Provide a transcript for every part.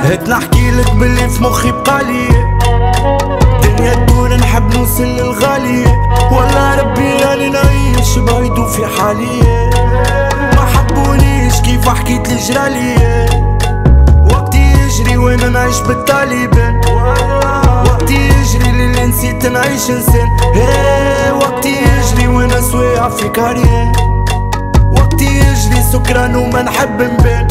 هات نحكيلك باللي في مخي بقالية، دنيا تدور نحب نوصل للغالية، والله ربي راني نعيش بعيد وفي حالية. ما حبونيش كيف حكيت لي جرالية، وقتي يجري وانا نعيش بالطالبان، وقتي يجري للي نسيت نعيش انسان. وقتي يجري وانا سوايع في كاريان، وقتي يجري سكران وما نحب نبان.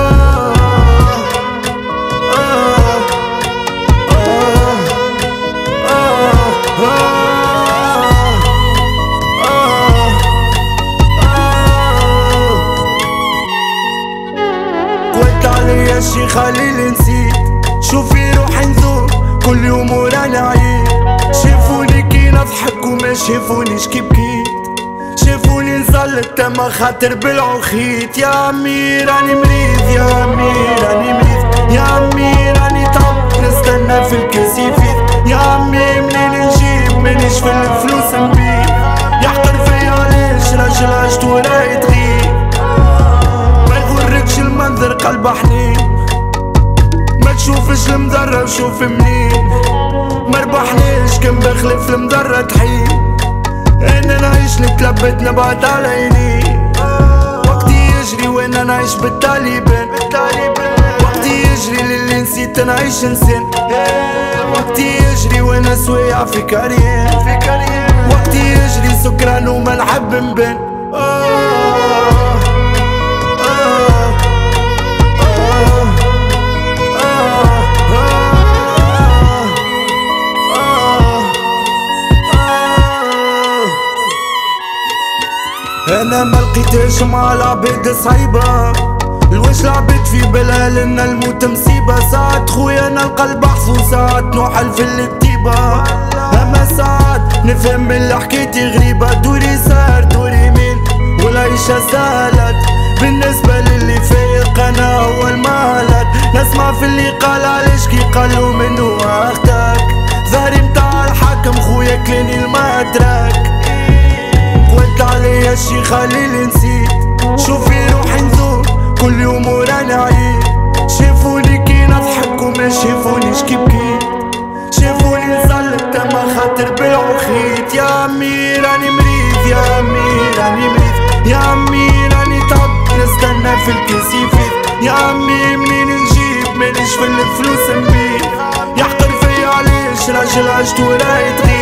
قلت عليا شي خليل نسيت، شوفي روحي نذوب كل يوم وراني عيد. شافوني كي نضحك وما شافونيش كي بكيت، شافوني نزلت تما خاطر بالعخيت. يا عمي راني مريض، يا عمي راني مريض، يا عمي راني تعب نستنى في الكاس يفيض. يا عمي منين نجيب مانيش في الفلوس نبيع، يحقر فيا علاش راجل عشت وراي تغيب. ما يغركش المنظر قلبه حنين، ما تشوفش المضرة وشوف منين. مربحناش كان بخلف المضرة تحين، انا نعيش نتلبت نبعد على عيني. وقتي يجري وانا نعيش بالطالبان، وقتي يجري للي نسيت نعيش انسان. وقتي يجري وانا سوايع في كاريان، وقتي يجري سكران وما نحب نبان. انا ما لقيتهاش مع العباد صعيبة، الواش لعبت في بالها لنا الموت مصيبة. ساعات خويا نلقى البحث وساعات نوحل في الكتيبة، اما ساعات نفهم بلي حكايتي غريبة. دوري صار دوري مين والعيشة سهلت، بالنسبة للي فايق انا هو المهلت. نسمع في اللي قال علاش كي قالوا منو اختك، ظهري متاع الحاكم خويا كلاني المدرك. قلت عليا شي خليل نسيت، شوفي روحي نذوب كل يوم وراني عيد. شافوني كي نضحك وما شافونيش كي بكيت، شافوني نزلت تما خاطر بالعخيت. يا عمي راني مريض، يا عمي راني مريض، يا عمي راني تعب نستنى في الكاس يفيض. يا عمي منين نجيب مانيش في الفلوس نبيع، يحقر فيا علاش راجل عشت وراي تغيب.